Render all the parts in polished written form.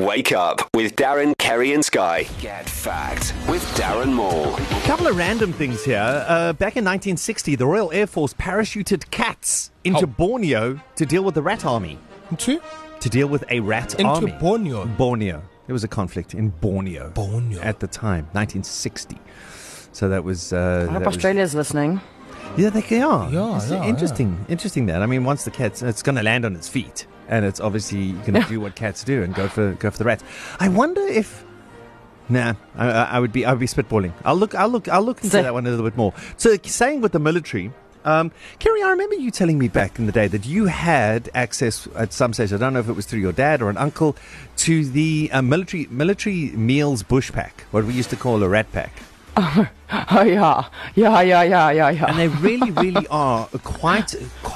Wake up with Darren, Kerry and Sky. Get fact with Darren Moore. A couple of random things here. Back in 1960, the Royal Air Force parachuted cats into Borneo to deal with the rat army. Into? To deal with a rat army. Into Borneo? Borneo. There was a conflict in Borneo. Borneo. At the time, 1960. So that was... I hope Australia's listening. Yeah, they are. Yeah, Interesting that. I mean, once the cat's... It's going to land on its feet. And it's obviously going to do what cats do and go for the rats. I wonder if... Nah, I would be spitballing. I'll look into that one a little bit more. So, saying with the military... Kerry, I remember you telling me back in the day that you had access at some stage, I don't know if it was through your dad or an uncle, to the military meals bush pack, what we used to call a rat pack. Oh, yeah. And they really are quite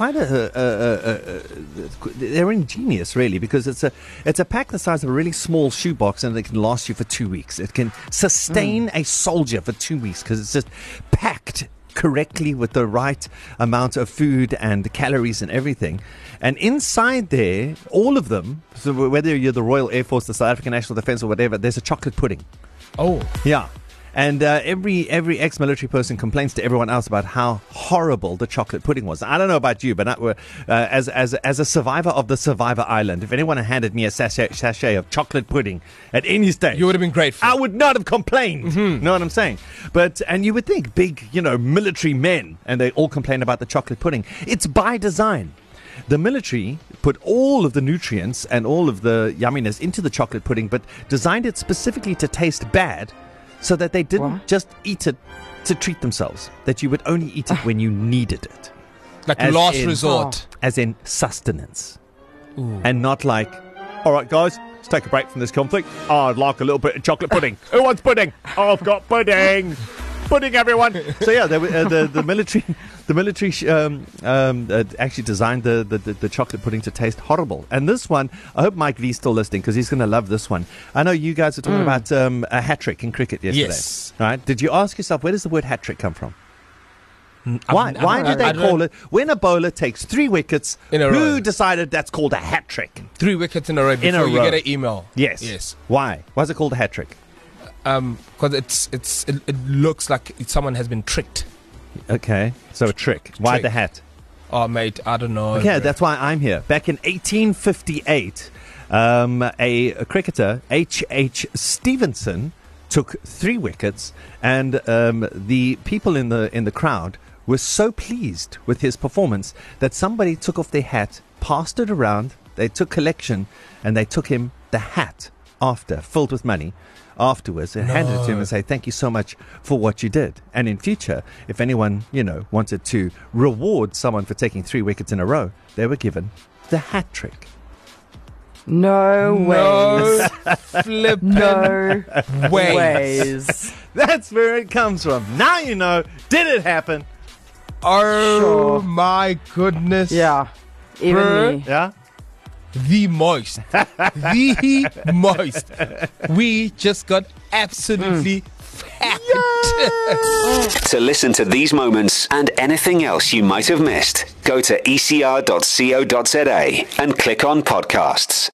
they're ingenious, really, because it's a pack the size of a really small shoebox, and it can last you for 2 weeks. It can sustain a soldier for 2 weeks because it's just packed correctly with the right amount of food and calories and everything. And inside there, all of them, so whether you're the Royal Air Force, the South African National Defence or whatever, there's a chocolate pudding. Oh. Yeah. And every ex-military person complains to everyone else about how horrible the chocolate pudding was. I don't know about you, but as a survivor of the Survivor Island, if anyone had handed me a sachet of chocolate pudding at any stage, you would have been grateful. I would not have complained. Mm-hmm. Know what I'm saying? And you would think big, military men, and they all complain about the chocolate pudding. It's by design. The military put all of the nutrients and all of the yumminess into the chocolate pudding, but designed it specifically to taste bad, so that they didn't just eat it to treat themselves. That you would only eat it when you needed it. Like last resort. As in sustenance. Ooh. And not like, all right, guys, let's take a break from this conflict. I'd like a little bit of chocolate pudding. Who wants pudding? I've got pudding. Pudding, everyone. So yeah, the military actually designed the chocolate pudding to taste horrible. And this one, I hope Mike V's still listening because he's going to love this one. I know you guys were talking about a hat trick in cricket yesterday. Yes. Right? Did you ask yourself, where does the word hat trick come from? Why do they call it, when a bowler takes 3 wickets, who decided that's called a hat trick? 3 wickets in a row before you get an email. Yes. Why? Why is it called a hat trick? Because it looks like someone has been tricked. Okay, so a trick. Why the hat? Oh, mate, I don't know. Okay, that's why I'm here. Back in 1858, a cricketer, H.H. Stevenson, took 3 wickets, and the people in the crowd were so pleased with his performance that somebody took off their hat, passed it around, they took collection, and they took him the hat filled with money afterwards, and handed it to him and say, thank you so much for what you did. And in future, if anyone, wanted to reward someone for taking 3 wickets in a row, they were given the hat trick. No ways. No ways. That's where it comes from. Now you know. Did it happen? Oh, my goodness. Yeah. Even me. Yeah? The moist. The moist. We just got absolutely fact. To listen to these moments and anything else you might have missed, go to ecr.co.za and click on podcasts.